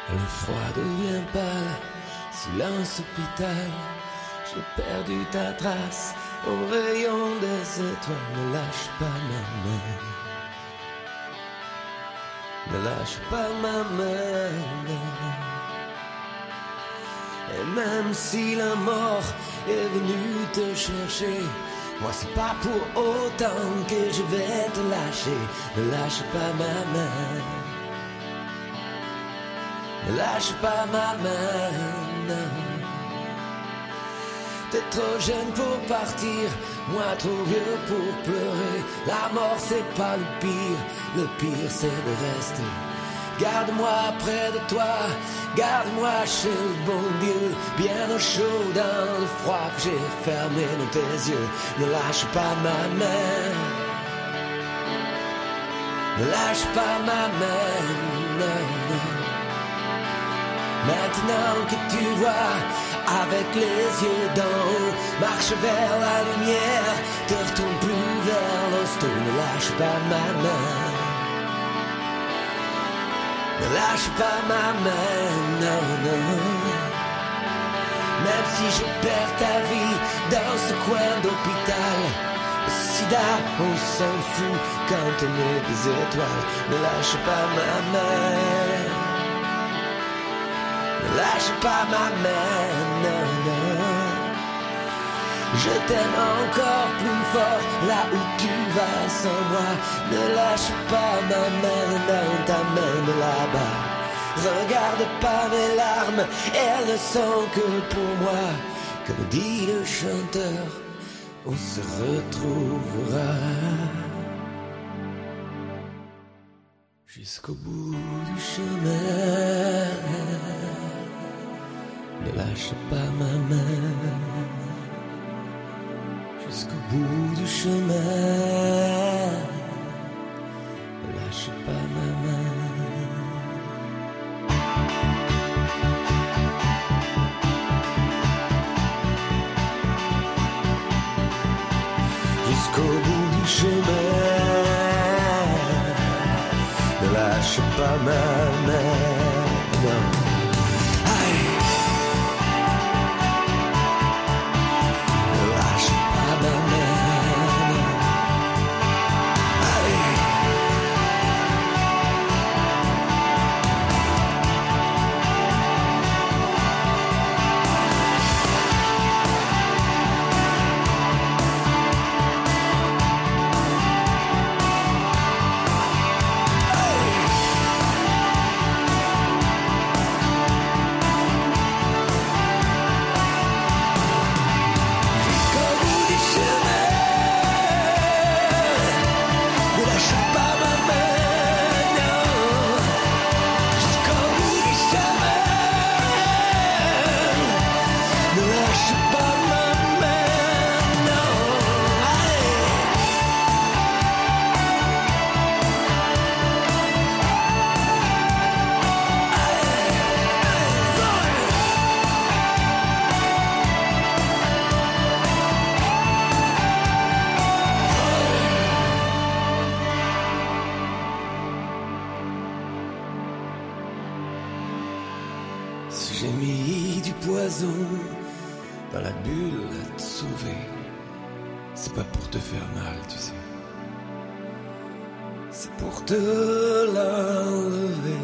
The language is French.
Le froid devient pâle, silence hôpital. J'ai perdu ta trace au rayon des étoiles. Ne lâche pas ma main. Ne lâche pas ma main. Et même si la mort est venue te chercher, moi c'est pas pour autant que je vais te lâcher. Ne lâche pas ma main. Ne lâche pas ma main, non. T'es trop jeune pour partir, moi trop vieux pour pleurer. La mort c'est pas le pire c'est de rester. Garde-moi près de toi, garde-moi chez le bon Dieu, bien au chaud dans le froid que j'ai fermé dans tes yeux. Ne lâche pas ma main. Ne lâche pas ma main, non, non. Maintenant que tu vois avec les yeux d'en haut, marche vers la lumière, te retourne plus vers l'hosto. Ne lâche pas ma main. Ne lâche pas ma main, non, non. Même si je perds ta vie dans ce coin d'hôpital, le sida, on s'en fout quand on est des étoiles. Ne lâche pas ma main. Ne lâche pas ma main, non, non. Je t'aime encore plus fort là où tu vas sans moi. Ne lâche pas ma main dans ta main de là-bas. Regarde pas mes larmes, elles ne sont que pour moi. Comme dit le chanteur, on se retrouvera jusqu'au bout du chemin. Ne lâche pas ma main. Jusqu'au bout du chemin. Ne lâche pas ma main. Jusqu'au bout du chemin. Ne lâche pas ma main. Non. Si j'ai mis du poison dans la bulle à te sauver, c'est pas pour te faire mal, tu sais. C'est pour te l'enlever.